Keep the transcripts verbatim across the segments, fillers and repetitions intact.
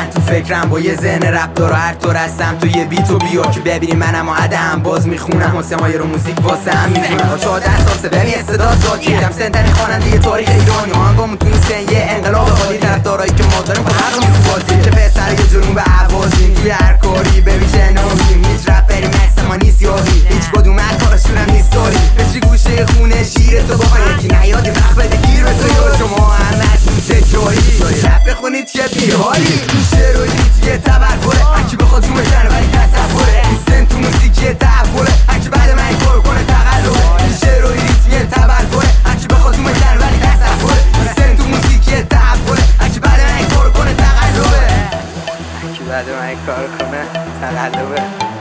من تو فکرم با یه ذهن رپ دار و هر طور هستم تو یه بیت و بیا که ببینی منم و عدم باز میخونم موسیقای رو موزیک واسه هم میخونم با چهارده سال سه ببین استعداد ذاتی کم سنترین خواننده تاریخ ایرانی آهنگامون تو این سن یه انقلاب خالی طرفدارایی که ما داریم خب حق تو بازی که پسر یه جنون به عوازیم توی هر کاری ببین چه نامیم هیچ رپری مثل ما نیست یاری هیچ کدوم از کارشون هم نیست داری بشی گوشه خونه شیر تو با یکی نیادی وقت بده گیر به تو یا شما همتون تکراری رپ بخونید که بیحالی شعر و ریتیه تبرکره هرکی بخواد جون بزنه ولی تصوره این سن تو موسیقی تحوله هرکی بعد من این کار کنه تقلبه شعر و ریتیه تبرکره هرکی بخواد جون بزنه ولی تصوره این سن تو موسیقی تحوله هرکی بعد من این کار کنه تقلبه هرکی بعد من این کار کنه تقلبه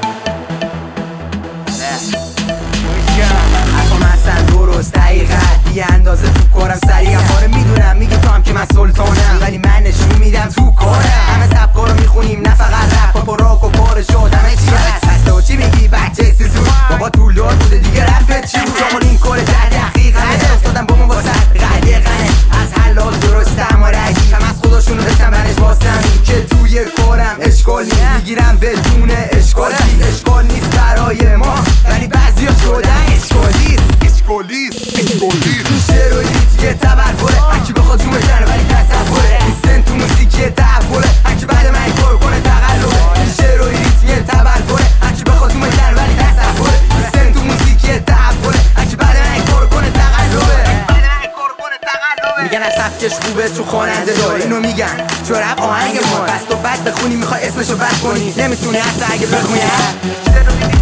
حرفم اصلا درست دقیقت بی اندازه تو کارم سریعم آره میدونم میگی تو هم که من سلطانم ولی من نشون میدم تو کارم همه سبکا رو میخونیم نه فقط رپ پاپ و راک و پارش آدمه چی هست هسته و چی میگی بچه سیزون بابا طول دار بوده دیگه رفت چی بود آقا این کار در دقیقه افتادم با من واسه قدیقه از حلال درستم و رگی هم از خداشون رو داشتم برش باستم که توی کارم اشکال نیست میگیرم بدون اشکال نیست اشکال نیست برای ما ولی بعضی ها شدن اشکالیست اشکالیست اشکالیست شعر و ریتیه تبرکره هرکی بخواد جون بزنه ولی تصوره این سن تو موسیقی تحوله هرکی بعد من این کار کنه تقلبه شعر و ریتیه تبرکره هرکی بخواد جون بزنه ولی تصوره این سن تو موسیقی تحوله هرکی بعد من این کار کنه تقلبه میگن از سبکش خوبه تو خواننده داره اینو میگن چون رپ آهنگ ما بس تو بد بخونی میخوای اسمشو بد کنی نمیتونی حتی اگه بخونی